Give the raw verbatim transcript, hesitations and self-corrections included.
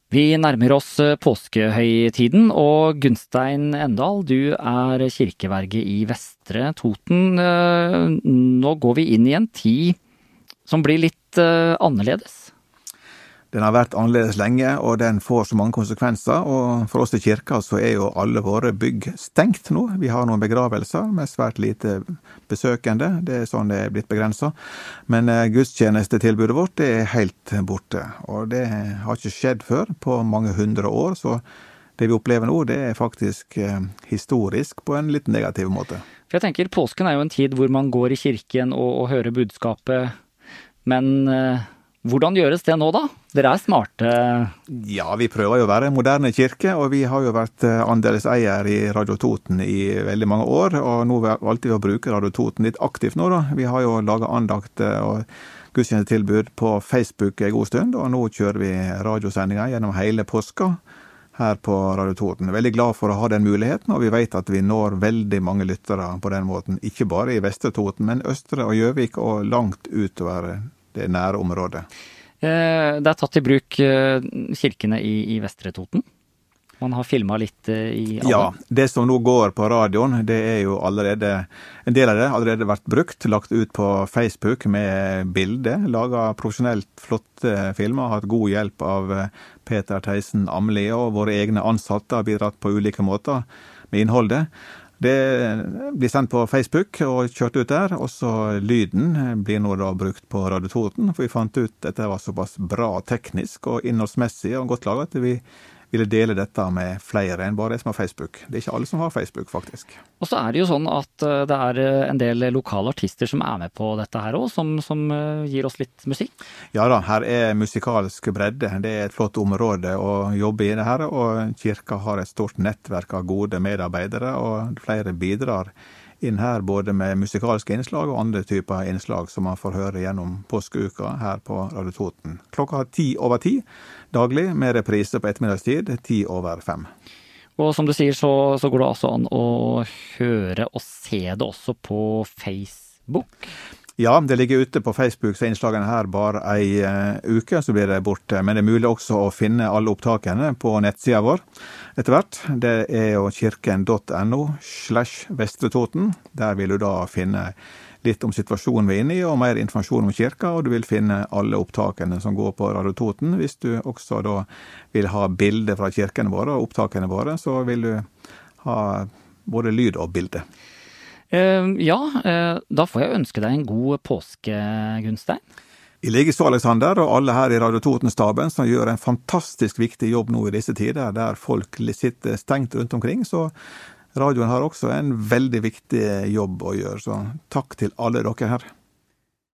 Vi nærmer oss påskehøytiden, og Gunstein Endal, du er kirkeverge i Vestre Toten. Nå går vi inn i en tid som blir litt annerledes. Den har vært annerledes lenge, og den får så mange konsekvenser, og for oss i kirka så er jo alle våre bygg stengt nå. Vi har noen begravelser med svært lite besøkende, det er sånn det er blitt begrenset. Men gudstjenestetilbudet vårt det er helt borte, og det har ikke skjedd før på mange hundre år, så det vi opplever nå det er faktisk historisk på en litt negativ måte. For jeg tenker, påsken er jo en tid hvor man går i kirken og, og hører budskapet, men hvordan gjøres det nå da? Dere er smarte. Ja, vi prøver jo å være en moderne kirke, og vi har jo vært andelseier i Radio Toten i veldig mange år, og nå valgte vi å bruke Radio Toten litt aktivt nå da. Vi har jo laget andakt og gudstjenestetilbud på Facebook en god stund, og nå kjører vi radiosendinger gjennom hele påska her på Radio Toten. Veldig glad for å ha den muligheten, og vi vet at vi når veldig mange lyttere på den måten, ikke bare i Vestre Toten, men Østre og Gjøvik og langt utover det nære området. Det er tatt i bruk kirkene i, i Vestre Toten. Man har filmet litt i alle. Ja, det som nå går på radioen, det er jo allerede, en del av det allerede vært brukt, lagt ut på Facebook med bilde, laget profesjonelt flotte filmer, hatt god hjelp av Peter Theisen Amli, og våre egne ansatte har bidratt på ulike måter med innholdet. Det blir sendt på Facebook og kjørt ut der, og så lyden blir nå da brukt på Radio Toten, for vi fant ut at dette var såpass bra teknisk og innholdsmessig og godt laget at vi ville dele dette med flere enn bare det som har Facebook. Det er ikke alle som har Facebook, faktisk. Og så er det jo sånn at det er en del lokale artister som er med på dette her også, som, som gir oss litt musikk. Ja da, her er musikalsk bredde. Det er et flott område å jobbe i det her, og kirka har et stort nettverk av gode medarbeidere, og flere bidrar inn her både med musikalske innslag og andre typer innslag som man får høre gjennom påskeuka her på Radio Toten. Klokka ti over ti daglig, med reprise på ettermiddagstid, ti over fem. Og som du sier, så, så går det altså an å høre og se det også på Facebook. Ja, det ligger ute på Facebook, så innslagene her bare ei uh, uke, så blir det borte. Men det er mulig også å finne alle opptakene på nettsida vår etter hvert. Det er jo kirken.no slash Vestre Toten. Der vil du da finne litt om situasjonen vi er inne i, og mer informasjon om kirka, og du vil finne alle opptakene som går på Radio Toten. Hvis du også da vil ha bilder fra kirkene våre og opptakene våre, så vil du ha både lyd og bilde. Uh, ja, uh, da får jeg ønske deg en god påske, Gunstein. I like så, Alexander, og alle her i Radio Toten-staben som gjør en fantastisk viktig jobb nå i disse tider, der folk sitter stengt rundt omkring, så radioen har også en veldig viktig jobb å gjøre. Så takk til alle dere her.